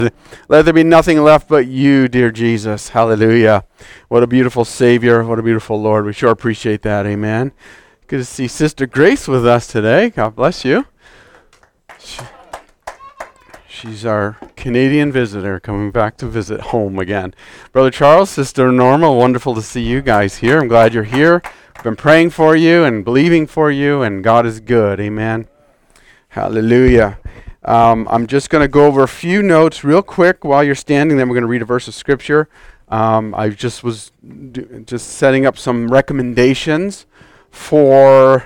Let there be nothing left but you, dear Jesus. Hallelujah. What a beautiful Savior. What a beautiful Lord. We sure appreciate that. Amen. Good to see Sister Grace with us today. God bless you. She's our Canadian visitor coming back to visit home again. Brother Charles, Sister Norma, wonderful to see you guys here. I'm glad you're here. I've been praying for you and believing for you, and God is good. Amen. Hallelujah. I'm just going to go over a few notes real quick while you're standing. Then we're going to read a verse of Scripture. I just was just setting up some recommendations for,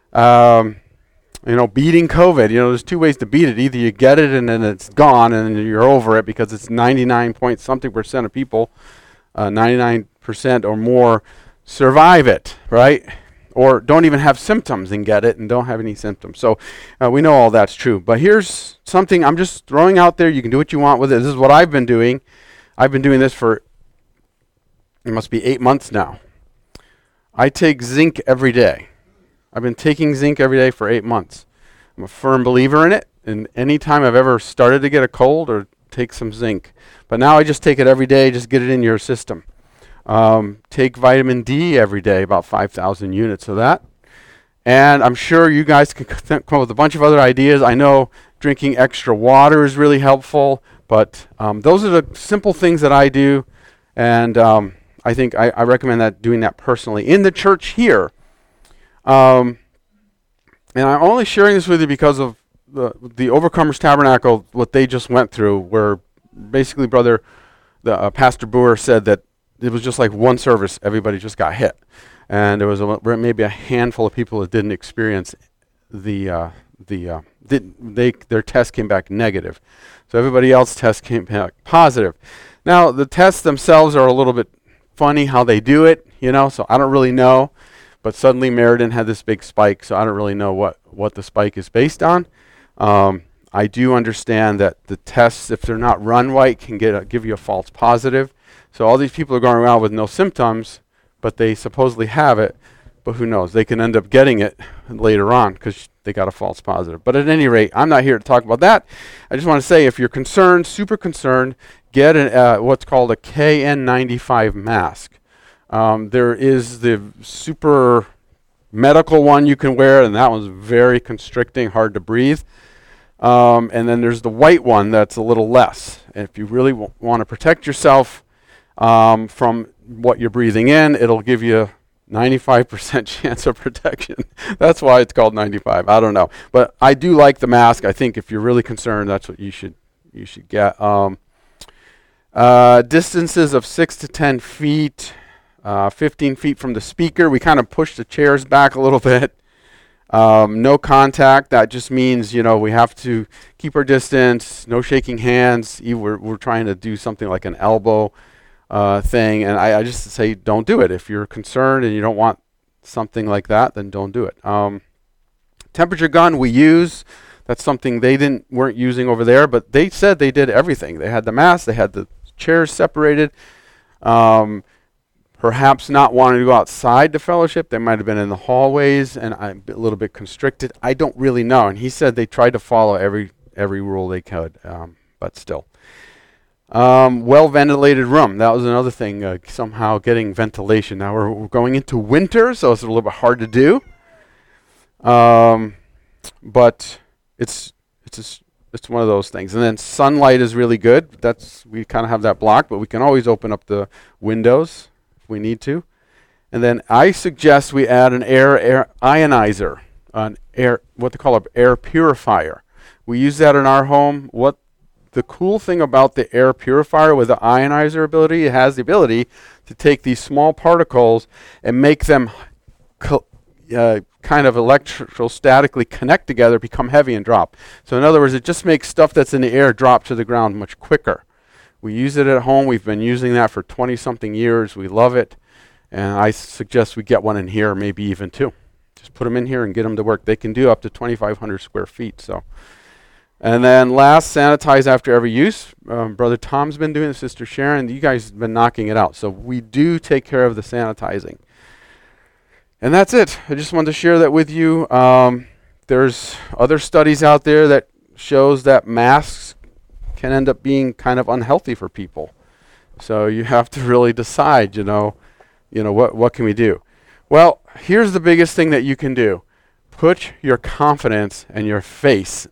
beating COVID. There's two ways to beat it. Either you get it and then it's gone and then you're over it because it's 99 point something percent of people, 99% or more survive it, right? Or don't even have symptoms and get it and don't have any symptoms. So we know all that's true. But here's something I'm just throwing out there. You can do what you want with it. This is what I've been doing. I've been doing this for, it must be 8 months now. I take zinc every day. I've been taking zinc every day for 8 months. I'm a firm believer in it. And any time I've ever started to get a cold or take some zinc. But now I just take it every day, just get it in your system. Take vitamin D every day, about 5,000 units of that. And I'm sure you guys can come up with a bunch of other ideas. I know drinking extra water is really helpful, but those are the simple things that I do. And I think I recommend doing that personally. In the church here, and I'm only sharing this with you because of the Overcomers Tabernacle, what they just went through, where basically Pastor Boer said that it was just like one service, everybody just got hit. And there was maybe a handful of people that didn't experience their test came back negative. So everybody else's test came back positive. Now, the tests themselves are a little bit funny how they do it, so I don't really know. But suddenly Meriden had this big spike, so I don't really know what the spike is based on. I do understand that the tests, if they're not run right, can give you a false positive. So all these people are going around with no symptoms, but they supposedly have it. But who knows? They can end up getting it later on because they got a false positive. But at any rate, I'm not here to talk about that. I just want to say if you're concerned, super concerned, get what's called a KN95 mask. There is the super medical one you can wear, and that one's very constricting, hard to breathe. And then there's the white one that's a little less. And if you really want to protect yourself from what you're breathing in, it'll give you 95% chance of protection. That's why it's called 95. I don't know. But I do like the mask. I think if you're really concerned, that's what you should get. Distances of 6 to 10 feet, 15 feet from the speaker. We kind of push the chairs back a little bit. No contact. That just means, we have to keep our distance. No shaking hands. We're trying to do something like an elbow thing. And I just say don't do it. If you're concerned and you don't want something like that, then don't do it. Temperature gun we use. That's something they weren't using over there, but they said they did everything. They had the mask. They had the chairs separated. Perhaps not wanting to go outside the fellowship. They might have been in the hallways and a little bit constricted. I don't really know. And he said they tried to follow every rule they could, but still. Well-ventilated room. That was another thing, somehow getting ventilation. Now we're going into winter, so it's a little bit hard to do. But it's one of those things. And then sunlight is really good. We kind of have that blocked, but we can always open up the windows if we need to. And then I suggest we add an air ionizer, what they call an air purifier. We use that in our home. What the cool thing about the air purifier with the ionizer ability, it has the ability to take these small particles and make them kind of electrostatically connect together, become heavy and drop. So in other words, it just makes stuff that's in the air drop to the ground much quicker. We use it at home. We've been using that for 20-something years. We love it. And I suggest we get one in here, maybe even two. Just put them in here and get them to work. They can do up to 2,500 square feet. And then last, sanitize after every use. Brother Tom's been doing it, Sister Sharon. You guys have been knocking it out. So we do take care of the sanitizing. And that's it. I just wanted to share that with you. There's other studies out there that shows that masks can end up being kind of unhealthy for people. So you have to really decide, what can we do? Well, here's the biggest thing that you can do. Put your confidence and your faith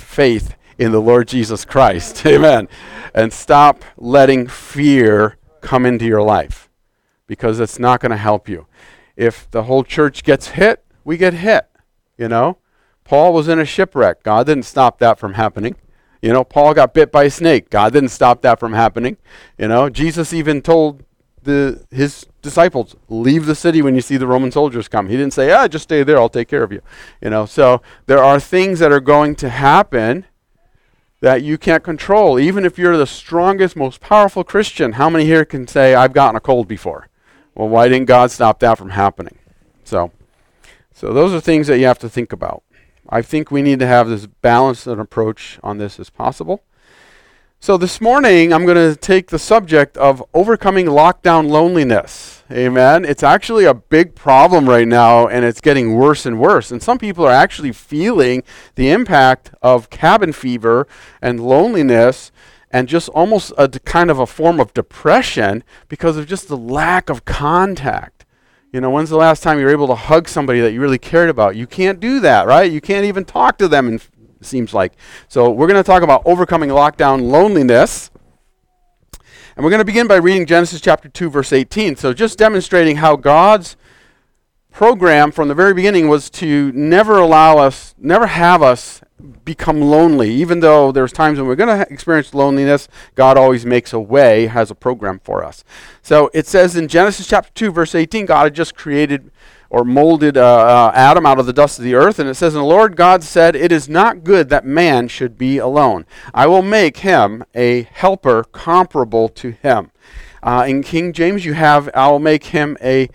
in the Lord Jesus Christ. Amen. And stop letting fear come into your life, because it's not going to help you. If the whole church gets hit, we get hit. Paul was in a shipwreck. God didn't stop that from happening. Paul got bit by a snake. God didn't stop that from happening. Jesus even told his disciples, leave the city when you see the Roman soldiers come. He didn't say, just stay there, I'll take care of you. So there are things that are going to happen that you can't control. Even if you're the strongest, most powerful Christian, how many here can say, I've gotten a cold before? Well, why didn't God stop that from happening? So those are things that you have to think about. I think we need to have as balanced an approach on this as possible. So this morning, I'm going to take the subject of overcoming lockdown loneliness. Amen. It's actually a big problem right now, and it's getting worse and worse. And some people are actually feeling the impact of cabin fever and loneliness and just almost a kind of a form of depression because of just the lack of contact. When's the last time you were able to hug somebody that you really cared about? You can't do that, right? You can't even talk to them, it seems like. So we're going to talk about overcoming lockdown loneliness. And we're going to begin by reading Genesis chapter 2, verse 18. So just demonstrating how God's program from the very beginning was to never have us become lonely. Even though there's times when we're going to experience loneliness, God always makes a way, has a program for us. So it says in Genesis chapter 2, verse 18, God had just created or molded Adam out of the dust of the earth. And it says, and the Lord God said, it is not good that man should be alone. I will make him a helper comparable to him. In King James, you have, I will make him a...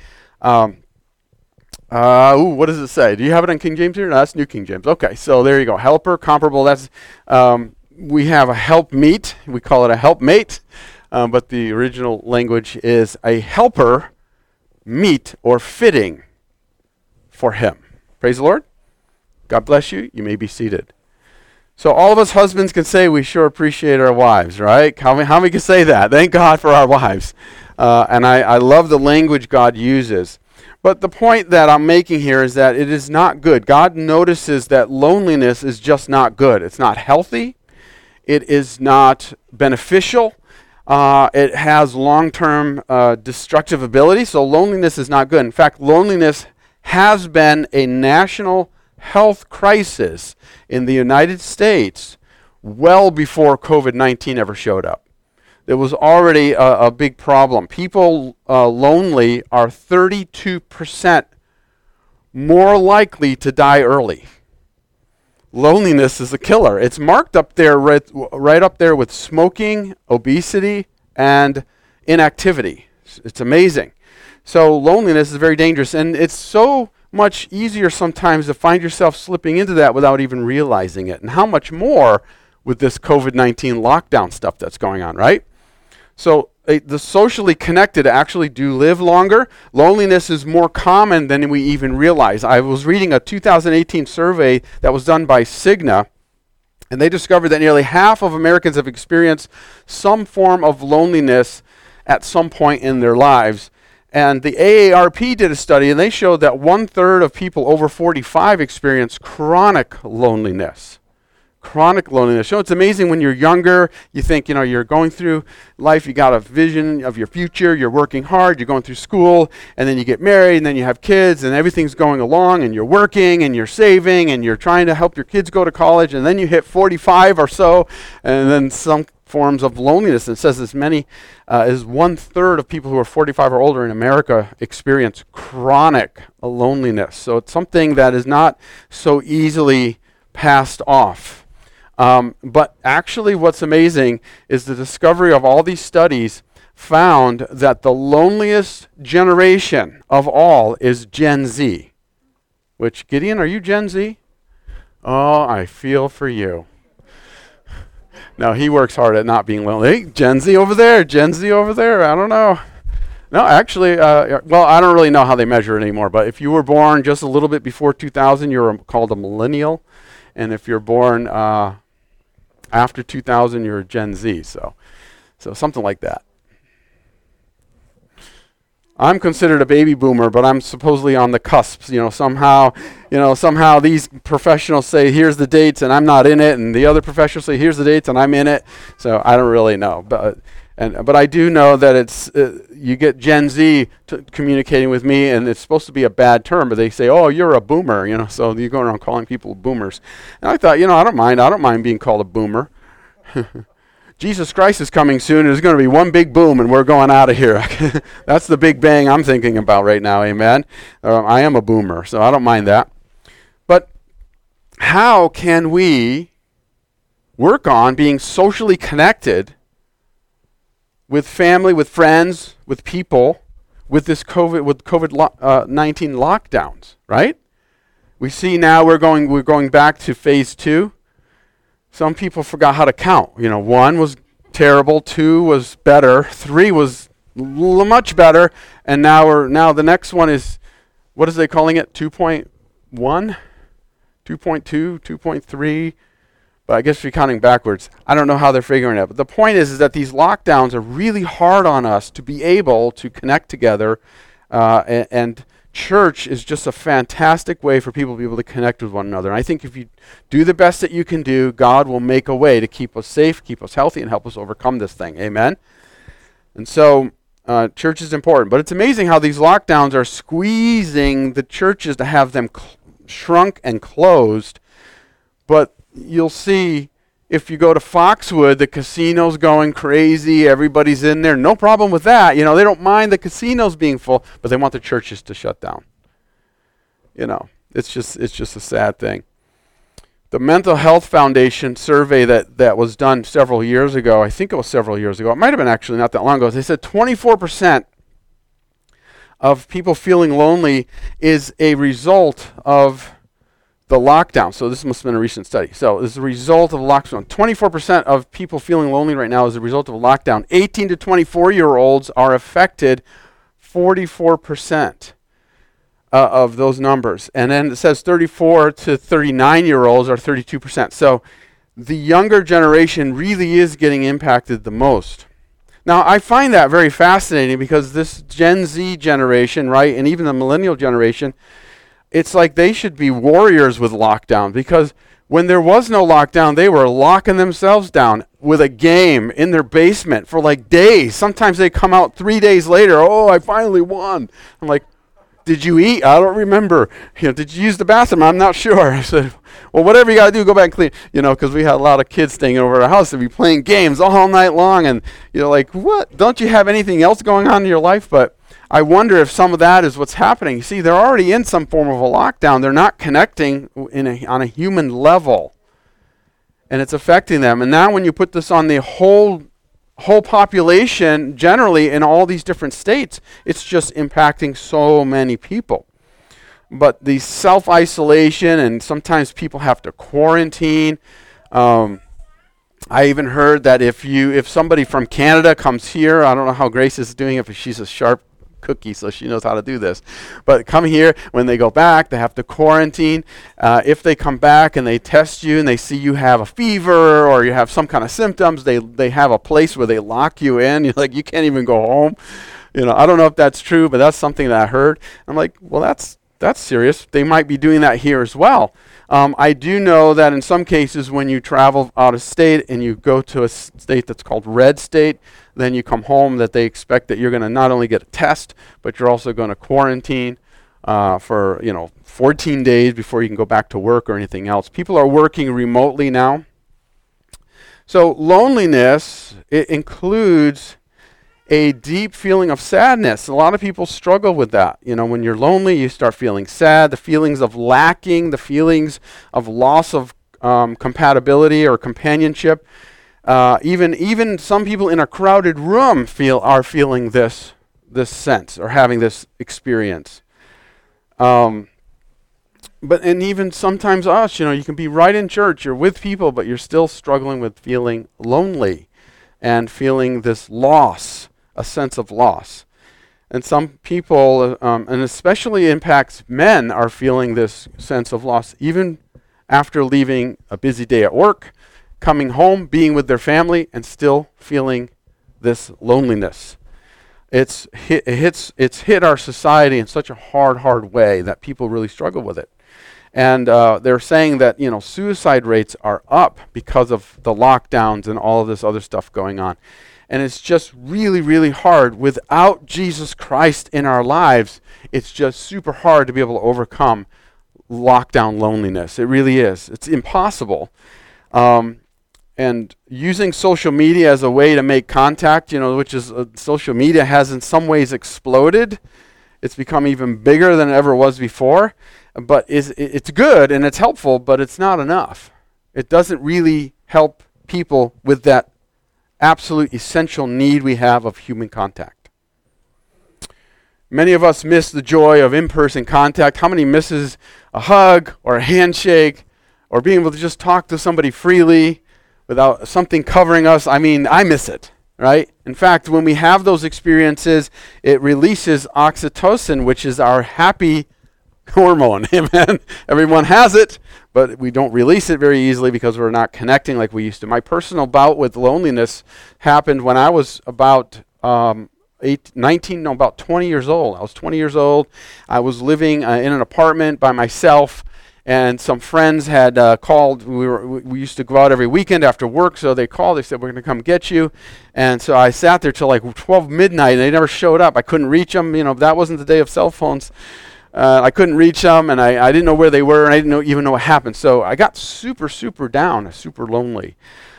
what does it say? Do you have it in King James here? No, that's New King James. Okay, so there you go. Helper, comparable. That's we have a helpmeet. We call it a helpmate, but the original language is a helper, meet or fitting for him. Praise the Lord. God bless you. You may be seated. So all of us husbands can say we sure appreciate our wives, right? How many can say that? Thank God for our wives. And I love the language God uses. But the point that I'm making here is that it is not good. God notices that loneliness is just not good. It's not healthy. It is not beneficial. It has long-term destructive ability. So loneliness is not good. In fact, loneliness has been a national health crisis in the United States well before COVID-19 ever showed up. There was already a big problem. People lonely are 32% more likely to die early. Loneliness is a killer. It's marked up there, right up there with smoking, obesity, and inactivity. It's amazing. So loneliness is very dangerous, and it's so much easier sometimes to find yourself slipping into that without even realizing it. And how much more with this COVID-19 lockdown stuff that's going on, right? So the socially connected actually do live longer. Loneliness is more common than we even realize. I was reading a 2018 survey that was done by Cigna, and they discovered that nearly half of Americans have experienced some form of loneliness at some point in their lives. And the AARP did a study, and they showed that 1/3 of people over 45 experience chronic loneliness. Chronic loneliness. So it's amazing when you're younger, you think, you're going through life, you got a vision of your future, you're working hard, you're going through school, and then you get married, and then you have kids, and everything's going along, and you're working, and you're saving, and you're trying to help your kids go to college, and then you hit 45 or so, and then some forms of loneliness. It says as many as 1/3 of people who are 45 or older in America experience chronic loneliness. So it's something that is not so easily passed off. But actually what's amazing is the discovery of all these studies found that the loneliest generation of all is Gen Z. Which, Gideon, are you Gen Z? Oh, I feel for you. No, he works hard at not being lonely. Hey, Gen Z over there, I don't know. No, actually, well, I don't really know how they measure it anymore, but if you were born just a little bit before 2000, you were called a millennial. And if you're born after 2000, you're a Gen Z. So something like that. I'm considered a baby boomer, but I'm supposedly on the cusp. Somehow these professionals say, here's the dates, and I'm not in it, and the other professionals say, here's the dates, and I'm in it. So I don't really know, but I do know that it's you get Gen Z communicating with me, and it's supposed to be a bad term, but they say, oh, you're a boomer, so you go around calling people boomers. And I thought, I don't mind being called a boomer. Jesus Christ is coming soon. There's going to be one big boom, and we're going out of here. That's the big bang I'm thinking about right now, amen? I am a boomer, so I don't mind that. But how can we work on being socially connected with family, with friends, with people, with this COVID-19 lockdowns, right? We see now we're going back to phase 2. Some people forgot how to count. 1 was terrible, 2 was better, 3 was much better, and now the next one is, what is they calling it? 2.1, 2.2, 2.3. But I guess if you're counting backwards, I don't know how they're figuring it. But the point is that these lockdowns are really hard on us to be able to connect together, and church is just a fantastic way for people to be able to connect with one another. And I think if you do the best that you can do, God will make a way to keep us safe, keep us healthy, and help us overcome this thing. Amen? And so church is important. But it's amazing how these lockdowns are squeezing the churches to have them shrunk and closed. But you'll see if you go to Foxwood, the casino's going crazy, everybody's in there. No problem with that. They don't mind the casinos being full, but they want the churches to shut down. It's just a sad thing. The Mental Health Foundation survey that was done several years ago, I think it was several years ago, it might have been actually not that long ago, they said 24% of people feeling lonely is a result of the lockdown. So this must have been a recent study. So as a result of lockdown, 24% of people feeling lonely right now is a result of lockdown. 18 to 24-year-olds are affected, 44% of those numbers. And then it says 34 to 39-year-olds are 32%. So the younger generation really is getting impacted the most. Now, I find that very fascinating because this Gen Z generation, right, and even the millennial generation, it's like they should be warriors with lockdown, because when there was no lockdown, they were locking themselves down with a game in their basement for like days. Sometimes they come out 3 days later, oh, I finally won. I'm like, did you eat? I don't remember. Did you use the bathroom? I'm not sure. I said, well, whatever you got to do, go back and clean. Because we had a lot of kids staying over at our house and be playing games all night long. And like, what? Don't you have anything else going on in your life? But I wonder if some of that is what's happening. You see, they're already in some form of a lockdown. They're not connecting on a human level, and it's affecting them. And now when you put this on the whole population, generally in all these different states, it's just impacting so many people. But the self-isolation, and sometimes people have to quarantine. I even heard that if somebody from Canada comes here, I don't know how Grace is doing it, if she's a sharp cookie, so she knows how to do this. But come here, when they go back, they have to quarantine. If they come back and they test you and they see you have a fever or you have some kind of symptoms, they have a place where they lock you in. You're like, you can't even go home. I don't know if that's true, but that's something that I heard. I'm like, well, that's serious. They might be doing that here as well. I do know that in some cases when you travel out of state and you go to a state that's called red state, then you come home, that they expect that you're going to not only get a test, but you're also going to quarantine for 14 days before you can go back to work or anything else. People are working remotely now. So loneliness, it includes a deep feeling of sadness. A lot of people struggle with that. When you're lonely, you start feeling sad, the feelings of lacking, the feelings of loss of compatibility or companionship. Even some people in a crowded room are feeling this sense or having this experience. But even sometimes us, you can be right in church, you're with people, but you're still struggling with feeling lonely and feeling this loss, a sense of loss. And some people, and especially impacts men, are feeling this sense of loss even after leaving a busy day at work, coming home, being with their family, and still feeling this loneliness. It's hit our society in such a hard way that people really struggle with it. And they're saying that, suicide rates are up because of the lockdowns and all of this other stuff going on. And it's just really, really hard. Without Jesus Christ in our lives, it's just super hard to be able to overcome lockdown loneliness. It really is. It's impossible. And using social media as a way to make contact, which is social media has in some ways exploded. It's become even bigger than it ever was before. But it's good and it's helpful, but it's not enough. It doesn't really help people with that absolute essential need we have of human contact. Many of us miss the joy of in-person contact. How many misses a hug or a handshake or being able to just talk to somebody freely without something covering us? I miss it, right? In fact, when we have those experiences, it releases oxytocin, which is our happy hormone. Amen. Everyone has it, but we don't release it very easily because we're not connecting like we used to. My personal bout with loneliness happened when I was about 20 years old. I was 20 years old. I was living in an apartment by myself, and some friends had called. We used to go out every weekend after work, so they called. They said, "We're going to come get you." And so I sat there till like 12 midnight, and they never showed up. I couldn't reach them. That wasn't the day of cell phones. I couldn't reach them, and I didn't know where they were, and I didn't even know what happened. So I got super, super down, super lonely.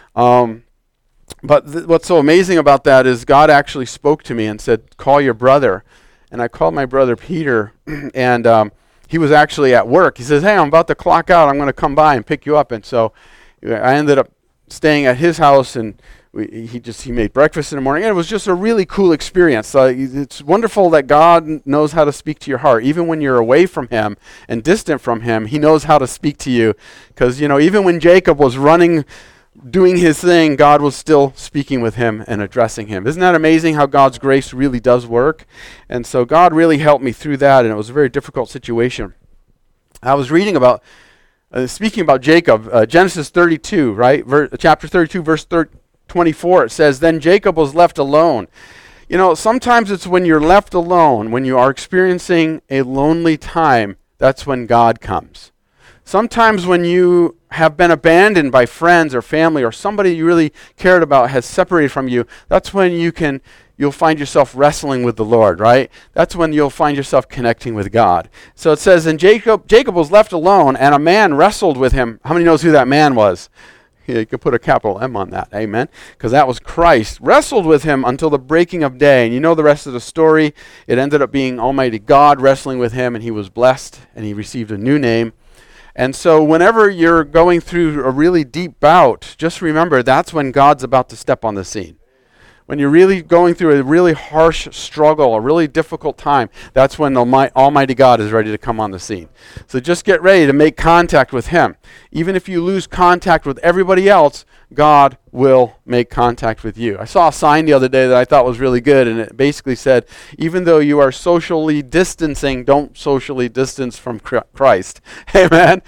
But what's so amazing about that is God actually spoke to me and said, "Call your brother." And I called my brother Peter, and he was actually at work. He says, "Hey, I'm about to clock out. I'm going to come by and pick you up." And so I ended up staying at his house, and he made breakfast in the morning, and it was just a really cool experience. It's wonderful that God knows how to speak to your heart. Even when you're away from him and distant from him, he knows how to speak to you. Because, even when Jacob was running, doing his thing, God was still speaking with him and addressing him. Isn't that amazing how God's grace really does work? And so God really helped me through that, and it was a very difficult situation. I was reading about, speaking about Jacob, Genesis 32, right? Chapter 32, verse 24, it says, "Then Jacob was left alone." Sometimes it's when you're left alone, when you are experiencing a lonely time, that's when God comes. Sometimes when you have been abandoned by friends or family or somebody you really cared about has separated from you, that's when you'll find yourself wrestling with the Lord, right? That's when you'll find yourself connecting with God. So it says, "And Jacob was left alone, and a man wrestled with him." How many knows who that man was? You could put a capital M on that, amen? Because that was Christ. "Wrestled with him until the breaking of day." And you know the rest of the story. It ended up being Almighty God wrestling with him, and he was blessed, and he received a new name. And so whenever you're going through a really deep bout, just remember that's when God's about to step on the scene. When you're really going through a really harsh struggle, a really difficult time, that's when Almighty God is ready to come on the scene. So just get ready to make contact with him. Even if you lose contact with everybody else, God will make contact with you. I saw a sign the other day that I thought was really good, and it basically said, even though you are socially distancing, don't socially distance from Christ. Amen?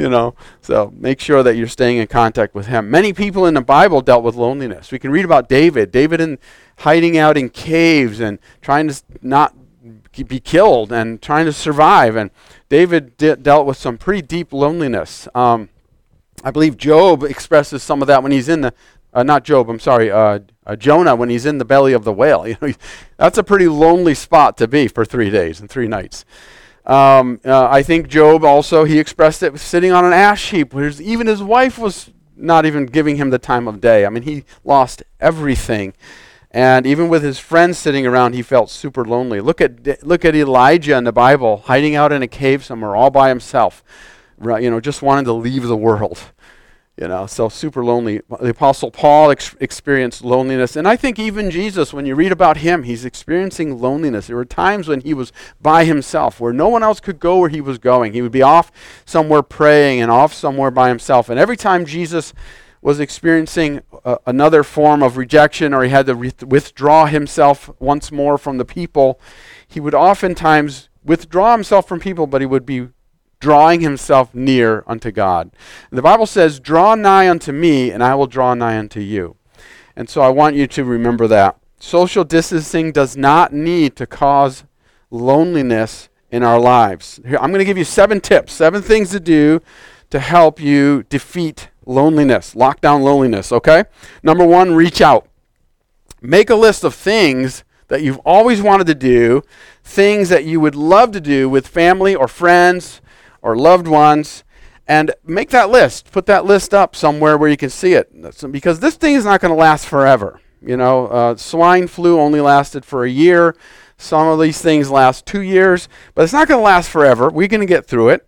So make sure that you're staying in contact with him. Many people in the Bible dealt with loneliness. We can read about David hiding out in caves and trying to not be killed and trying to survive. And David dealt with some pretty deep loneliness. I believe Job expresses some of that when he's in the, Jonah, when he's in the belly of the whale. That's a pretty lonely spot to be for 3 days and 3 nights. I think Job also, he expressed it sitting on an ash heap, where even his wife was not even giving him the time of day. He lost everything. And even with his friends sitting around, he felt super lonely. Look at Elijah in the Bible, hiding out in a cave somewhere all by himself, just wanting to leave the world. So super lonely. The Apostle Paul experienced loneliness. And I think even Jesus, when you read about him, he's experiencing loneliness. There were times when he was by himself, where no one else could go where he was going. He would be off somewhere praying and off somewhere by himself. And every time Jesus was experiencing another form of rejection, or he had to withdraw himself once more from the people, he would oftentimes withdraw himself from people, but he would be drawing himself near unto God. And the Bible says, draw nigh unto me, and I will draw nigh unto you. And so I want you to remember that. Social distancing does not need to cause loneliness in our lives. Here, I'm going to give you 7 tips, 7 things to do to help you defeat loneliness, lock down loneliness, okay? Number 1, reach out. Make a list of things that you've always wanted to do, things that you would love to do with family or friends or loved ones, and make that list. Put that list up somewhere where you can see it, because this thing is not going to last forever. You know, swine flu only lasted for a year. Some of these things last 2 years, but it's not going to last forever. We're going to get through it.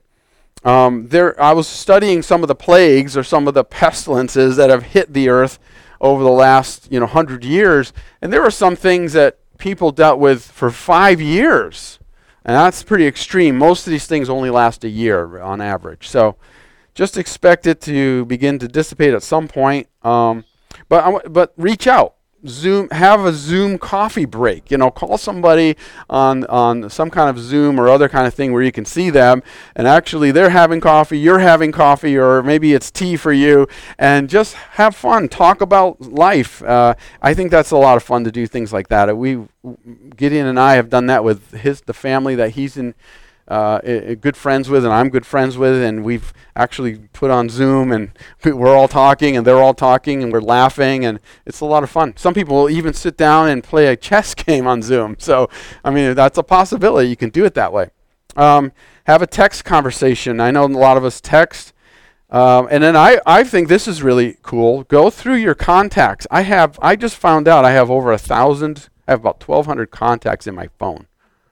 I was studying some of the plagues or some of the pestilences that have hit the earth over the last 100 years, and there were some things that people dealt with for 5 years, and that's pretty extreme. Most of these things only last a year on average, so just expect it to begin to dissipate at some point. But reach out. Have a Zoom coffee break. Call somebody on some kind of Zoom or other kind of thing where you can see them, and actually they're having coffee, you're having coffee, or maybe it's tea for you, and just have fun. Talk about life. I think that's a lot of fun to do things like that. Gideon and I have done that with the family that he's in. Good friends with, and I'm good friends with, and we've actually put on Zoom, and we're all talking, and they're all talking, and we're laughing, and it's a lot of fun. Some people will even sit down and play a chess game on Zoom. So, that's a possibility. You can do it that way. Have a text conversation. I know a lot of us text. And then I think this is really cool. Go through your contacts. I just found out I have over 1,000, I have about 1,200 contacts in my phone.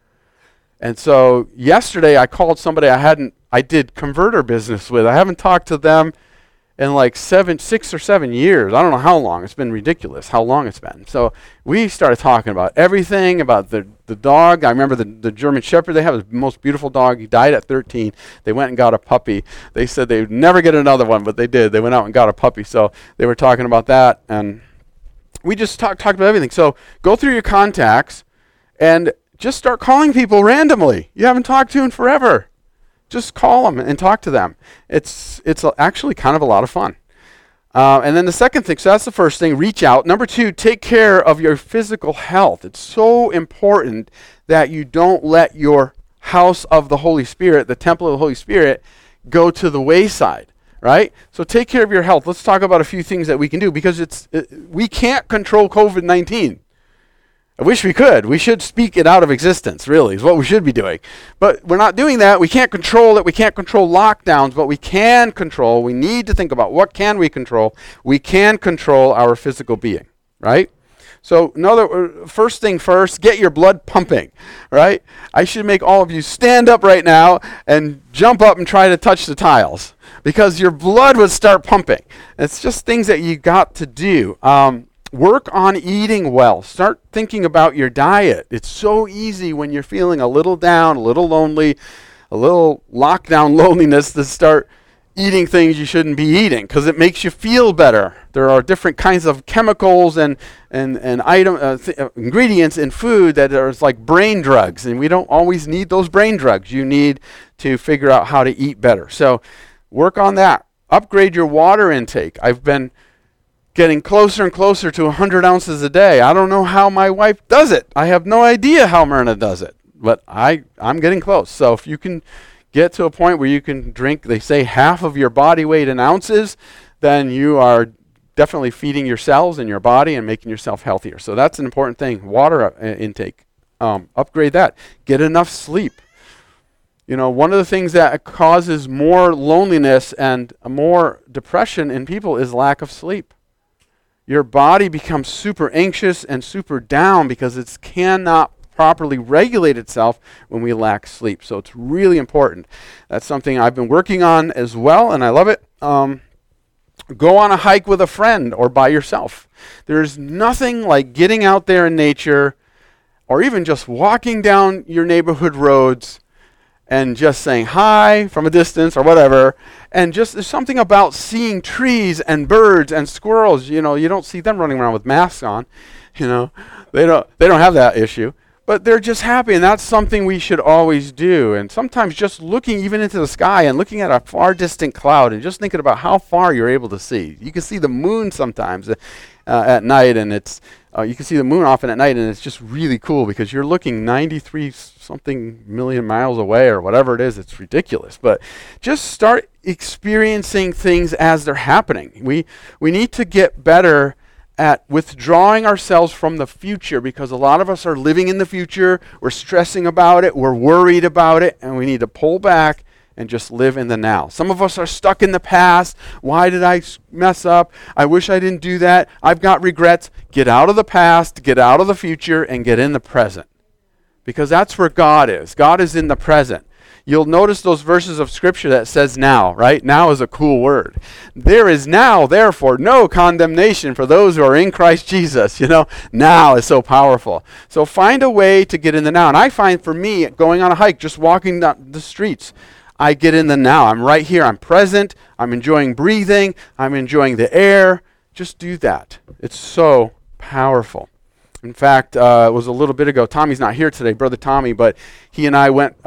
And so yesterday I called somebody I did converter business with. I haven't talked to them in like 6 or 7 years. I don't know how long. It's been ridiculous how long it's been. So we started talking about everything, about the dog. I remember the German Shepherd they have, the most beautiful dog. He died at 13. They went and got a puppy. They said they would never get another one, but they did. They went out and got a puppy. So they were talking about that, and we just talked about everything. So go through your contacts and just start calling people randomly you haven't talked to in forever. Just call them and talk to them. It's actually kind of a lot of fun. And then the second thing, so that's the first thing, reach out. Number 2, take care of your physical health. It's so important that you don't let your house of the Holy Spirit, the temple of the Holy Spirit, go to the wayside, right? So take care of your health. Let's talk about a few things that we can do, because we can't control COVID-19. I wish we could. We should speak it out of existence, really, is what we should be doing. But we're not doing that. We can't control it. We can't control lockdowns, but we can control. We need to think about what can we control. We can control our physical being, right? So first thing first, get your blood pumping, right? I should make all of you stand up right now and jump up and try to touch the tiles, because your blood would start pumping. It's just things that you got to do. Work on eating well. Start thinking about your diet. It's so easy when you're feeling a little down, a little lonely, a little lockdown loneliness, to start eating things you shouldn't be eating, because it makes you feel better. There are different kinds of chemicals and ingredients in food that are like brain drugs, and we don't always need those brain drugs. You need to figure out how to eat better. So work on that. Upgrade your water intake. I've been getting closer and closer to 100 ounces a day. I don't know how my wife does it. I have no idea how Myrna does it, but I'm getting close. So if you can get to a point where you can drink, they say, half of your body weight in ounces, then you are definitely feeding your cells in your body and making yourself healthier. So that's an important thing. Water intake. Upgrade that. Get enough sleep. One of the things that causes more loneliness and more depression in people is lack of sleep. Your body becomes super anxious and super down because it cannot properly regulate itself when we lack sleep. So it's really important. That's something I've been working on as well, and I love it. Go on a hike with a friend or by yourself. There's nothing like getting out there in nature, or even just walking down your neighborhood roads and just saying hi from a distance or whatever. And just there's something about seeing trees and birds and squirrels. You don't see them running around with masks on. They don't have that issue. but they're just happy, and that's something we should always do. And sometimes just looking even into the sky and looking at a far distant cloud and just thinking about how far you're able to see. You can see the moon sometimes at night, and you can see the moon often at night, and it's just really cool because you're looking 93 something million miles away or whatever it is. It's ridiculous. But just start experiencing things as they're happening. We need to get better at withdrawing ourselves from the future, because a lot of us are living in the future, we're stressing about it, we're worried about it, and we need to pull back and just live in the now. Some of us are stuck in the past. Why did I mess up? I wish I didn't do that. I've got regrets. Get out of the past, get out of the future, and get in the present, because that's where God is. God is in the present. You'll notice those verses of Scripture that says now, right? Now is a cool word. There is now, therefore, no condemnation for those who are in Christ Jesus. Now is so powerful. So find a way to get in the now. And I find for me, going on a hike, just walking down the streets, I get in the now. I'm right here. I'm present. I'm enjoying breathing. I'm enjoying the air. Just do that. It's so powerful. In fact, it was a little bit ago. Tommy's not here today, Brother Tommy, but he and I went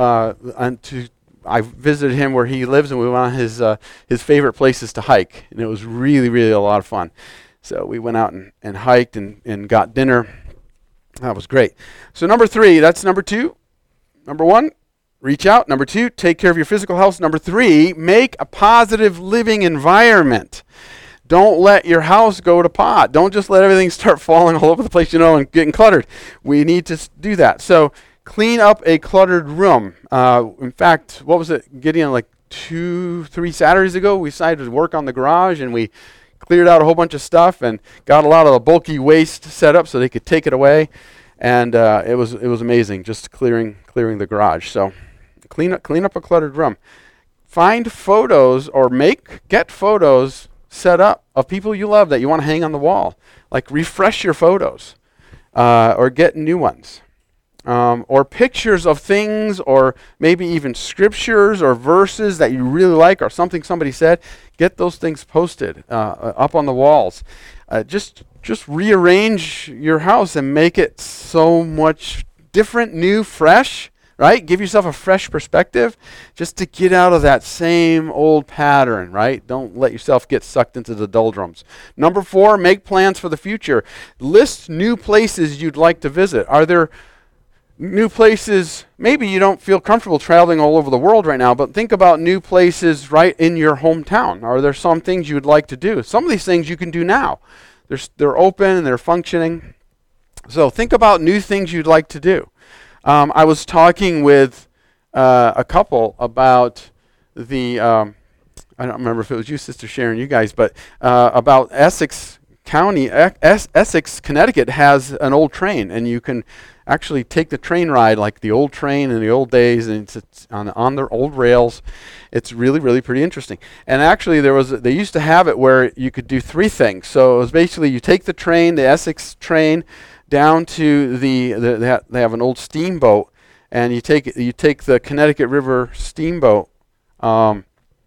I visited him where he lives, and we went on his favorite places to hike, and it was really, really a lot of fun. So we went out and hiked and got dinner. That was great. So number 3, that's number 2. Number 1, reach out. Number 2, take care of your physical health. Number 3, make a positive living environment. Don't let your house go to pot. Don't just let everything start falling all over the place, and getting cluttered. We need to do that. So clean up a cluttered room. In fact, what was it, Gideon, like 2-3 Saturdays ago, we decided to work on the garage, and we cleared out a whole bunch of stuff and got a lot of the bulky waste set up so they could take it away. And it was amazing, just clearing the garage. So clean up a cluttered room. Find photos or get photos set up of people you love that you want to hang on the wall. Like refresh your photos or get new ones. Or pictures of things, or maybe even scriptures or verses that you really like, or something somebody said. Get those things posted up on the walls. Just rearrange your house and make it so much different, new, fresh. Right? Give yourself a fresh perspective just to get out of that same old pattern, right? Don't let yourself get sucked into the doldrums. Number 4, make plans for the future. List new places you'd like to visit. Are there new places? Maybe you don't feel comfortable traveling all over the world right now, but think about new places right in your hometown. Are there some things you would like to do? Some of these things you can do now. They're open and they're functioning. So think about new things you'd like to do. I was talking with a couple about I don't remember if it was you, Sister Sharon, you guys, but about Essex County. Essex, Connecticut has an old train, and you can actually take the train ride like the old train in the old days, and it's on their old rails. It's really, really pretty interesting. And actually, they used to have it where you could do 3 things. So it was basically you take the train, the Essex train, down to they have an old steamboat, and you take the Connecticut River steamboat, and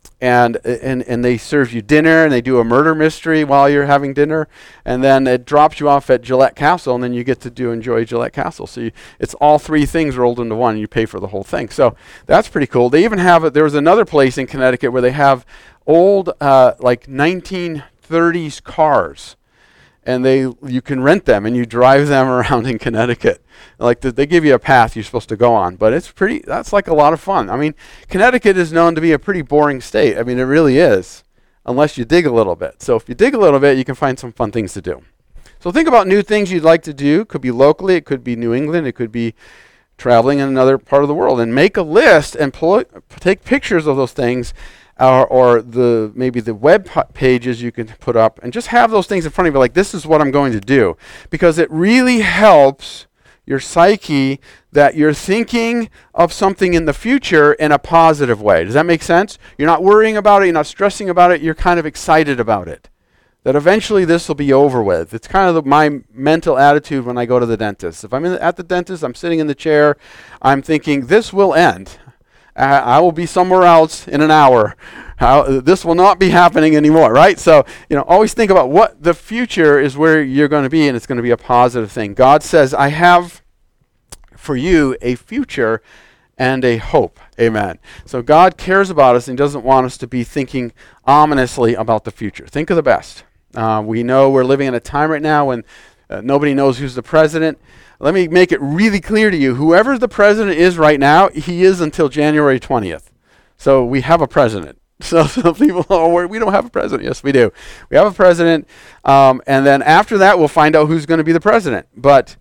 they serve you dinner, and they do a murder mystery while you're having dinner, and then it drops you off at Gillette Castle, and then you get to enjoy Gillette Castle. So it's all 3 things rolled into one, and you pay for the whole thing. So that's pretty cool. They even have it. There was another place in Connecticut where they have old like 1930s cars. And you can rent them, and you drive them around in Connecticut. Like they give you a path you're supposed to go on, but that's like a lot of fun. I mean, Connecticut is known to be a pretty boring state. I mean, it really is, unless you dig a little bit. So if you dig a little bit, you can find some fun things to do. So think about new things you'd like to do. Could be locally, it could be New England, it could be traveling in another part of the world. And make a list and take pictures of those things. Or maybe the web pages you can put up, and just have those things in front of you, like, this is what I'm going to do. Because it really helps your psyche that you're thinking of something in the future in a positive way. Does that make sense? You're not worrying about it, you're not stressing about it, you're kind of excited about it. That eventually this will be over with. It's kind of my mental attitude when I go to the dentist. If I'm at the dentist, I'm sitting in the chair, I'm thinking, this will end. I will be somewhere else in an hour. This will not be happening anymore, right? So, always think about what the future is, where you're going to be, and it's going to be a positive thing. God says, I have for you a future and a hope. Amen. So God cares about us and doesn't want us to be thinking ominously about the future. Think of the best. We know we're living in a time right now when nobody knows who's the president. Let me make it really clear to you. Whoever the president is right now, he is until January 20th. So we have a president. So some people, we don't have a president. Yes, we do. We have a president. And then after that, we'll find out who's going to be the president. But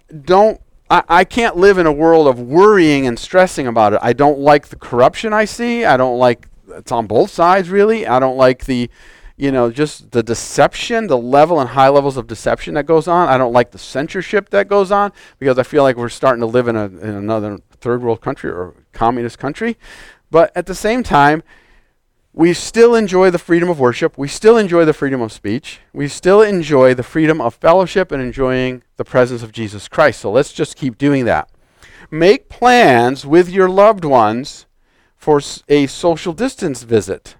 I can't live in a world of worrying and stressing about it. I don't like the corruption I see. I don't like, it's on both sides really. I don't like just the deception, the level and high levels of deception that goes on. I don't like the censorship that goes on because I feel like we're starting to live in another third world country or communist country. But at the same time, we still enjoy the freedom of worship. We still enjoy the freedom of speech. We still enjoy the freedom of fellowship and enjoying the presence of Jesus Christ. So let's just keep doing that. Make plans with your loved ones for a social distance visit.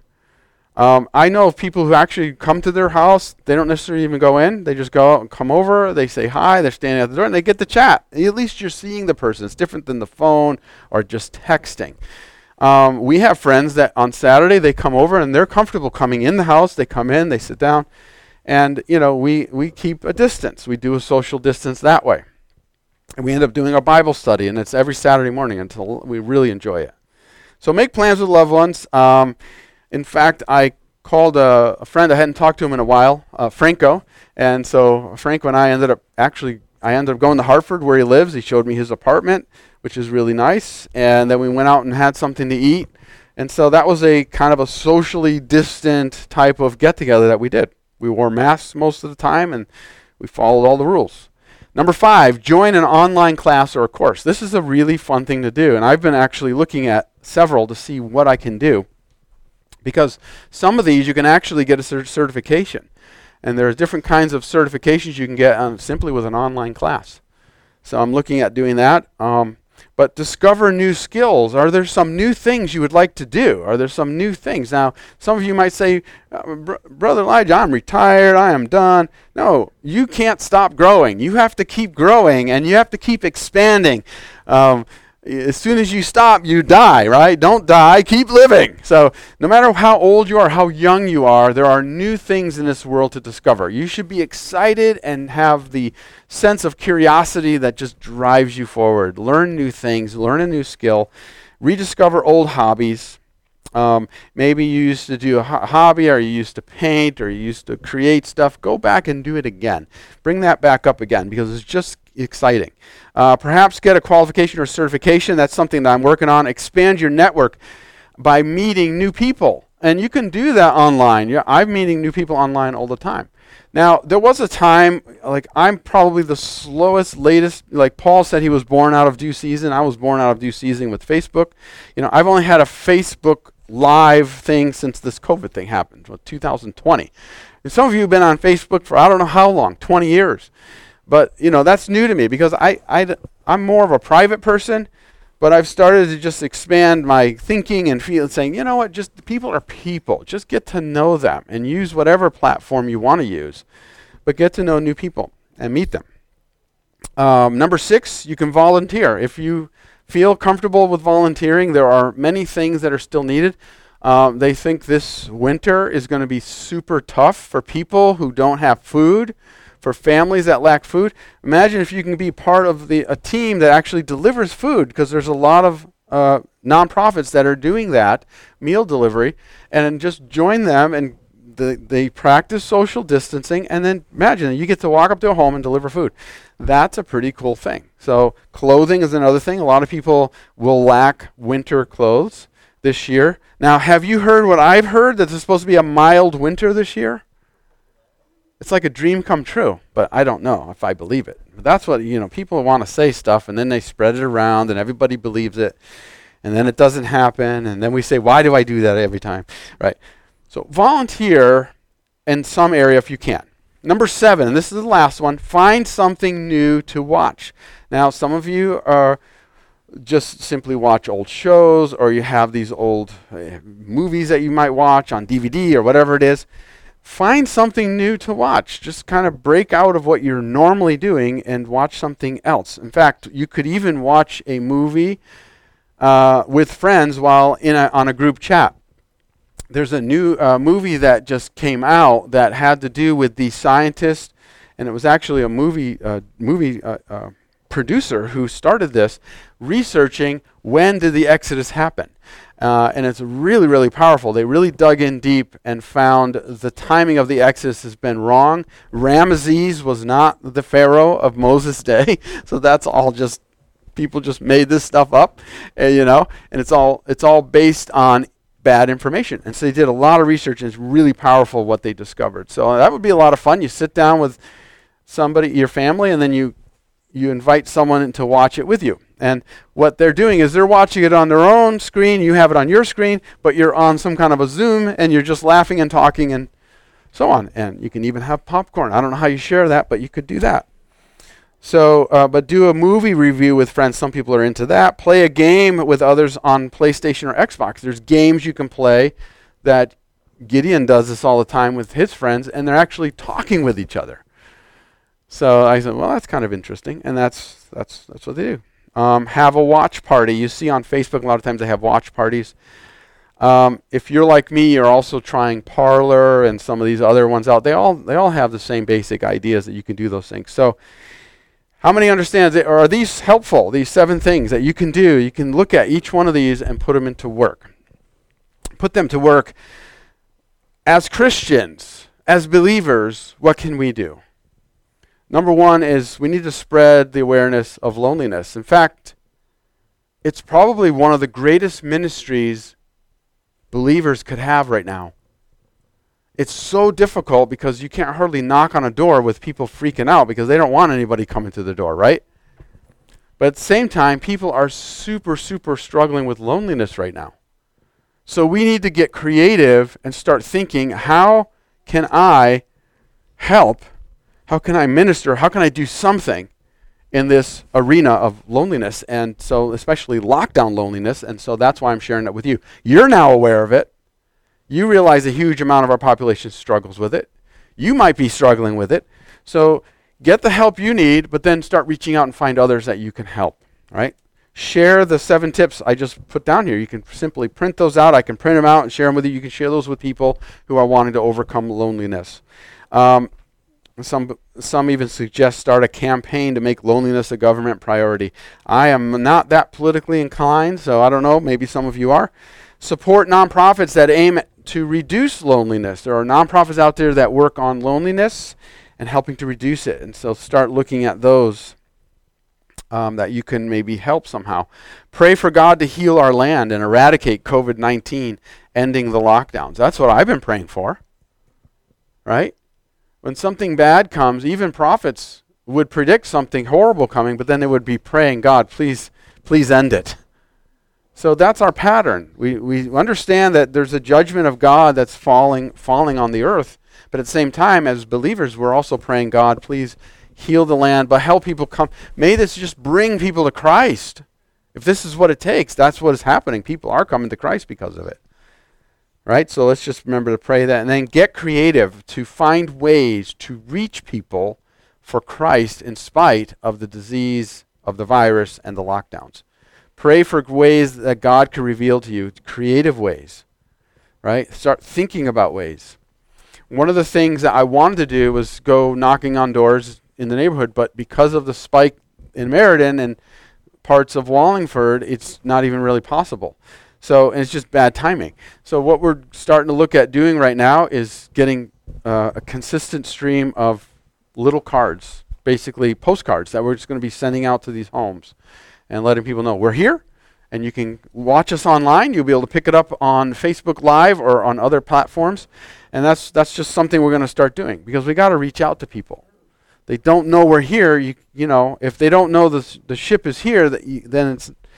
I know of people who actually come to their house. They don't necessarily even go in. They just go out and come over. They say hi. They're standing at the door, and they get to chat. At least you're seeing the person. It's different than the phone or just texting. We have friends that on Saturday they come over and they're comfortable coming in the house. They come in, they sit down, and we keep a distance. We do a social distance that way. And we end up doing a Bible study, and it's every Saturday morning until we really enjoy it. So make plans with loved ones. In fact, I called a friend. I hadn't talked to him in a while, Franco. And so Franco and I ended up going to Hartford where he lives. He showed me his apartment, which is really nice. And then we went out and had something to eat. And so that was a kind of a socially distant type of get-together that we did. We wore masks most of the time, and we followed all the rules. Number 5, join an online class or a course. This is a really fun thing to do, and I've been actually looking at several to see what I can do. Because some of these you can actually get a certification. And there are different kinds of certifications you can get simply with an online class. So I'm looking at doing that. But discover new skills. Are there some new things you would like to do? Are there some new things? Now, some of you might say, Brother Elijah, I'm retired. I am done. No, you can't stop growing. You have to keep growing, and you have to keep expanding. As soon as you stop, you die, right? Don't die. Keep living. So no matter how old you are, how young you are, there are new things in this world to discover. You should be excited and have the sense of curiosity that just drives you forward. Learn new things. Learn a new skill. Rediscover old hobbies. Maybe you used to do a hobby, or you used to paint, or you used to create stuff. Go back and do it again. Bring that back up again because it's just exciting. Perhaps get a qualification or certification. That's something that I'm working on. Expand your network by meeting new people. And you can do that online. I'm meeting new people online all the time. Now, there was a time, I'm probably the slowest, latest, Paul said he was born out of due season. I was born out of due season with Facebook. I've only had a Facebook Live thing since this COVID thing happened, 2020. And some of you have been on Facebook for I don't know how long, 20 years. But, that's new to me because I'm more of a private person, but I've started to just expand my thinking and saying, you know what, just people are people. Just get to know them and use whatever platform you want to use, but get to know new people and meet them. Number 6, you can volunteer. If you feel comfortable with volunteering, there are many things that are still needed. They think this winter is going to be super tough for people who don't have food, for families that lack food. Imagine if you can be part of a team that actually delivers food, because there's a lot of nonprofits that are doing that, meal delivery, and just join them, and they practice social distancing, and then imagine you get to walk up to a home and deliver food. That's a pretty cool thing. So clothing is another thing. A lot of people will lack winter clothes this year. Now, have you heard what I've heard, that there's supposed to be a mild winter this year? It's like a dream come true, but I don't know if I believe it. But that's what, people want to say stuff, and then they spread it around, and everybody believes it, and then it doesn't happen, and then we say, why do I do that every time? Right? So volunteer in some area if you can. Number 7, and this is the last one, find something new to watch. Now, some of you are just simply watch old shows, or you have these old movies that you might watch on DVD or whatever it is. find something new to watch. Just kind of break out of what you're normally doing and watch something else. In fact, you could even watch a movie with friends while on a group chat. There's a new movie that just came out that had to do with the scientist, and it was actually a movie producer who started this, researching when did the Exodus happen. And it's really, really powerful. They really dug in deep and found the timing of the Exodus has been wrong. Ramesses was not the Pharaoh of Moses' day, so that's all just, people just made this stuff up, and it's all based on bad information. And so they did a lot of research, and it's really powerful what they discovered. So that would be a lot of fun. You sit down with somebody, your family, and then you invite someone to watch it with you. And what they're doing is they're watching it on their own screen, you have it on your screen, but you're on some kind of a Zoom, and you're just laughing and talking and so on. And you can even have popcorn. I don't know how you share that, but you could do that. So, but do a movie review with friends. Some people are into that. Play a game with others on PlayStation or Xbox. There's games you can play that Gideon does this all the time with his friends, and they're actually talking with each other. So I said, well, that's kind of interesting, and that's what they do. Have a watch party. You see on Facebook a lot of times they have watch parties. If you're like me, you're also trying Parler and some of these other ones out. They all have the same basic ideas that you can do those things. So how many understand that? Are these helpful, these 7 things that you can do? You can look at each one of these and put them into work. Put them to work. As Christians, as believers, what can we do? Number 1 is we need to spread the awareness of loneliness. In fact, it's probably one of the greatest ministries believers could have right now. It's so difficult because you can't hardly knock on a door with people freaking out because they don't want anybody coming to the door, right? But at the same time, people are super, super struggling with loneliness right now. So we need to get creative and start thinking, how can I help? How can I minister? How can I do something in this arena of loneliness? And so especially lockdown loneliness. And so that's why I'm sharing it with you. You're now aware of it. You realize a huge amount of our population struggles with it. You might be struggling with it. So get the help you need, but then start reaching out and find others that you can help, right? Share the 7 tips I just put down here. You can simply print those out. I can print them out and share them with you. You can share those with people who are wanting to overcome loneliness. Some even suggest start a campaign to make loneliness a government priority. I am not that politically inclined, so I don't know. Maybe some of you are. Support nonprofits that aim to reduce loneliness. There are nonprofits out there that work on loneliness and helping to reduce it. And so start looking at those that you can maybe help somehow. Pray for God to heal our land and eradicate COVID-19, ending the lockdowns. That's what I've been praying for, right? When something bad comes, even prophets would predict something horrible coming, but then they would be praying, God, please end it. So that's our pattern. We understand that there's a judgment of God that's falling on the earth, but at the same time, as believers, we're also praying, God, please heal the land, but help people come. May this just bring people to Christ. If this is what it takes, that's what is happening. People are coming to Christ because of it. Right? So let's just remember to pray that. And then get creative to find ways to reach people for Christ in spite of the disease, of the virus, and the lockdowns. Pray for ways that God can reveal to you, creative ways. Right? Start thinking about ways. One of the things that I wanted to do was go knocking on doors in the neighborhood, but because of the spike in Meriden and parts of Wallingford, it's not even really possible. So, and it's just bad timing. So what we're starting to look at doing right now is getting a consistent stream of little cards, basically postcards that we're just going to be sending out to these homes and letting people know we're here, and you can watch us online. You'll be able to pick it up on Facebook Live or on other platforms, and that's just something we're going to start doing because we got to reach out to people. They don't know we're here. You know, if they don't know the ship is here, then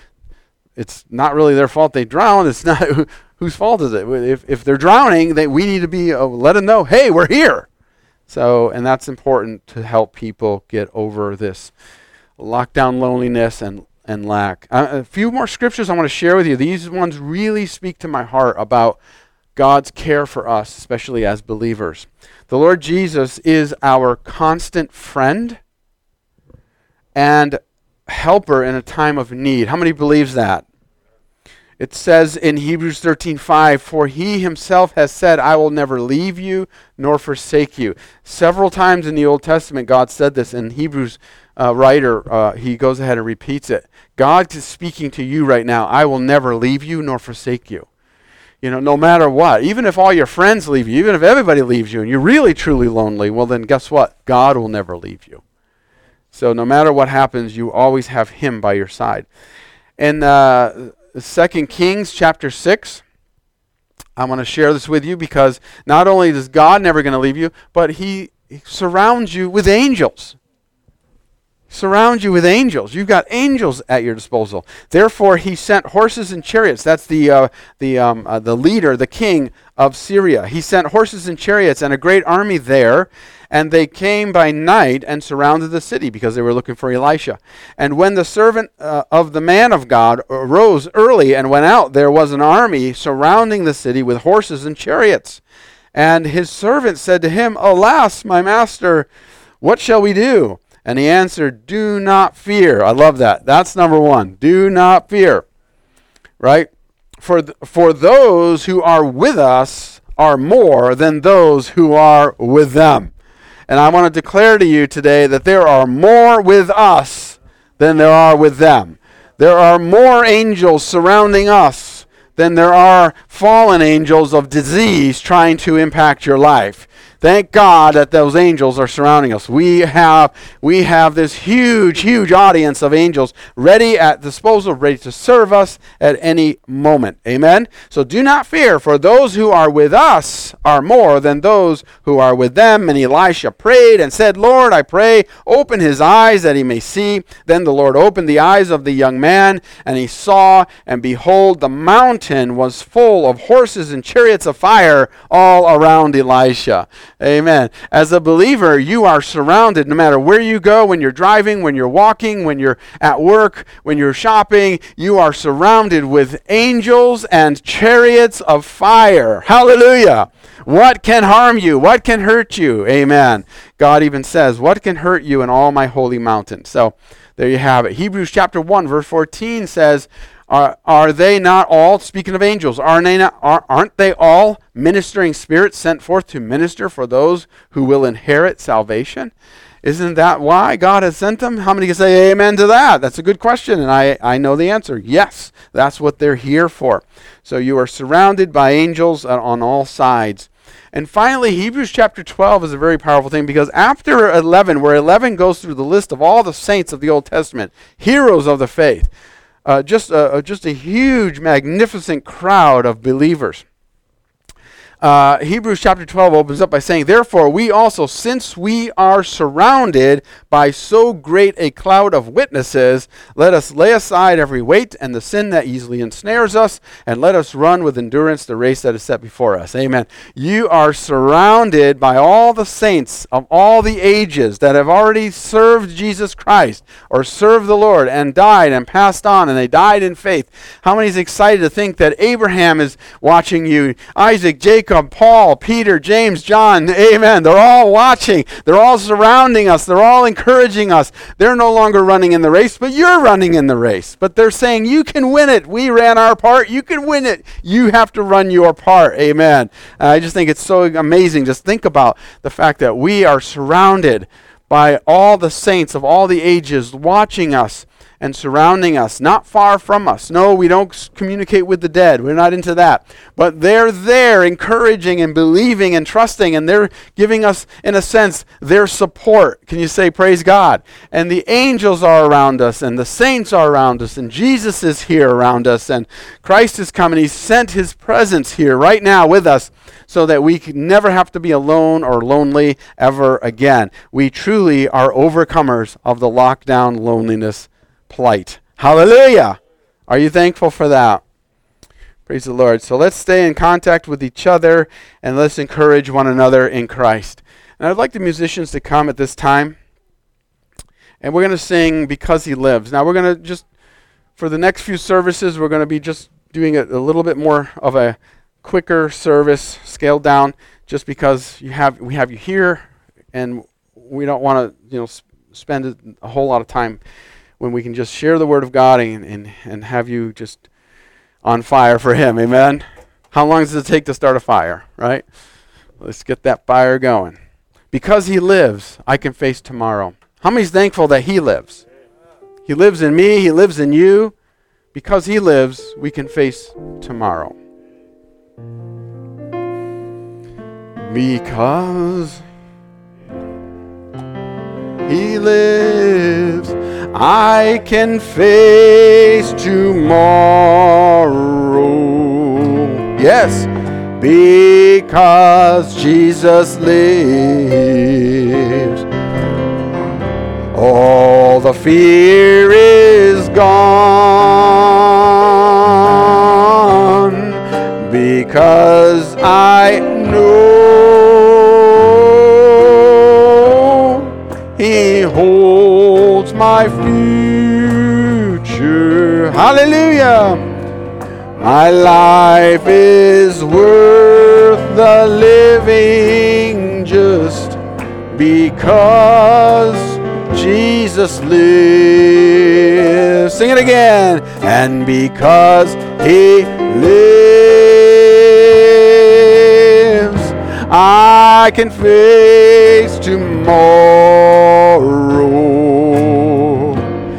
it's not really their fault they drowned. It's not whose fault is it? If they're drowning, we need to be let them know, hey, we're here. So, and that's important to help people get over this lockdown loneliness and lack. A few more scriptures I want to share with you. These ones really speak to my heart about God's care for us, especially as believers. The Lord Jesus is our constant friend and helper in a time of need. How many believes that? It says in Hebrews 13:5, "For he himself has said, I will never leave you nor forsake you." Several times in the Old Testament, God said this. In Hebrews writer, he goes ahead and repeats it. God is speaking to you right now. I will never leave you nor forsake you. No matter what, even if all your friends leave you, even if everybody leaves you and you're really truly lonely, well then guess what? God will never leave you. So no matter what happens, you always have him by your side. In 2 Kings chapter 6, I want to share this with you because not only is God never going to leave you, but he surrounds you with angels. Surround you with angels. You've got angels at your disposal. Therefore, he sent horses and chariots. That's the leader, the king of Syria. He sent horses and chariots and a great army there, and they came by night and surrounded the city because they were looking for Elisha. And when the servant of the man of God arose early and went out, there was an army surrounding the city with horses and chariots. And his servant said to him, "Alas, my master, what shall we do?" And he answered, "Do not fear." I love that. That's number one. Do not fear. Right? For those who are with us are more than those who are with them. And I want to declare to you today that there are more with us than there are with them. There are more angels surrounding us than there are fallen angels of disease trying to impact your life. Thank God that those angels are surrounding us. We have this huge audience of angels ready at disposal, ready to serve us at any moment. Amen? So do not fear, for those who are with us are more than those who are with them. And Elisha prayed and said, "Lord, I pray, open his eyes that he may see." Then the Lord opened the eyes of the young man, and he saw, and behold, the mountain was full of horses and chariots of fire all around Elisha. Amen. As a believer, you are surrounded no matter where you go, when you're driving, when you're walking, when you're at work, when you're shopping, you are surrounded with angels and chariots of fire. Hallelujah. What can harm you? What can hurt you? Amen. God even says, "What can hurt you in all my holy mountain?" So there you have it. Hebrews chapter 1, verse 14 says, Are they not all, speaking of angels, aren't they all ministering spirits sent forth to minister for those who will inherit salvation? Isn't that why God has sent them? How many can say amen to that? That's a good question, and I know the answer. Yes, that's what they're here for. So you are surrounded by angels on all sides. And finally, Hebrews chapter 12 is a very powerful thing because after 11, where 11 goes through the list of all the saints of the Old Testament, heroes of the faith, just a huge, magnificent crowd of believers. Hebrews chapter 12 opens up by saying, "Therefore we also, since we are surrounded by so great a cloud of witnesses, let us lay aside every weight and the sin that easily ensnares us, and let us run with endurance the race that is set before us." Amen. You are surrounded by all the saints of all the ages that have already served Jesus Christ or served the Lord and died and passed on, and they died in faith. How many is excited to think that Abraham is watching you, Isaac, Jacob, Paul, Peter, James, John, amen. They're all watching. They're all surrounding us. They're all encouraging us. They're no longer running in the race, but you're running in the race. But they're saying, you can win it. We ran our part. You can win it. You have to run your part. Amen. I just think it's so amazing. Just think about the fact that we are surrounded by all the saints of all the ages watching us and surrounding us, not far from us. No, we don't communicate with the dead. We're not into that. But they're there encouraging and believing and trusting, and they're giving us, in a sense, their support. Can you say praise God? And the angels are around us, and the saints are around us, and Jesus is here around us, and Christ is coming. He's sent his presence here right now with us so that we can never have to be alone or lonely ever again. We truly are overcomers of the lockdown loneliness plight. Hallelujah. Are you thankful for that? Praise the Lord. So let's stay in contact with each other and let's encourage one another in Christ. And I'd like the musicians to come at this time. And we're going to sing "Because He Lives." Now we're going to just, for the next few services, we're going to be just doing a little bit more of a quicker service, scaled down, just because we have you here, and we don't want to spend a whole lot of time when we can just share the Word of God and have you just on fire for Him. Amen? How long does it take to start a fire, right? Let's get that fire going. Because He lives, I can face tomorrow. How many's thankful that He lives? He lives in me, He lives in you. Because He lives, we can face tomorrow. Because He lives, I can face tomorrow. Yes, because Jesus lives, all the fear is gone. Because I know He holds my future. Hallelujah. My life is worth the living just because Jesus lives. Sing it again. And because He lives, I can face tomorrow.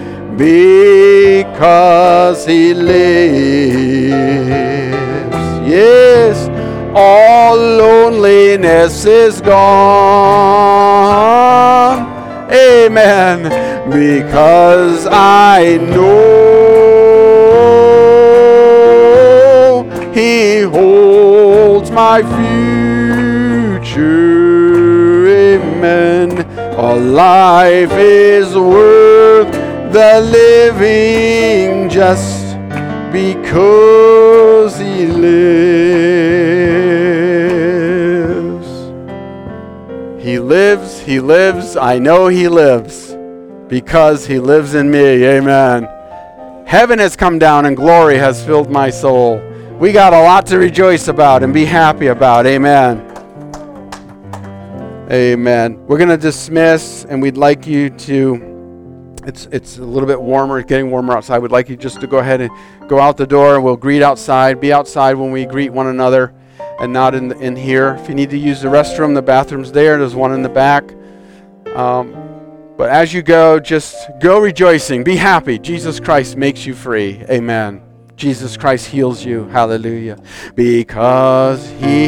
Because He lives. Yes, all loneliness is gone. Amen. Because I know He holds my future. Amen. Our life is worth the living just because He lives. He lives, He lives, I know He lives, because He lives in me. Amen. Heaven has come down and glory has filled my soul. We got a lot to rejoice about and be happy about. Amen. Amen. We're going to dismiss, and we'd like you to, it's a little bit warmer, it's getting warmer outside. We'd like you just to go ahead and go out the door. We'll greet outside, be outside when we greet one another, and not in here. If you need to use the restroom, the bathroom's there. There's one in the back. But as you go, just go rejoicing. Be happy. Jesus Christ makes you free. Amen. Jesus Christ heals you. Hallelujah. Because He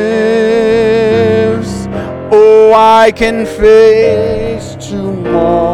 lives, oh, I can face tomorrow.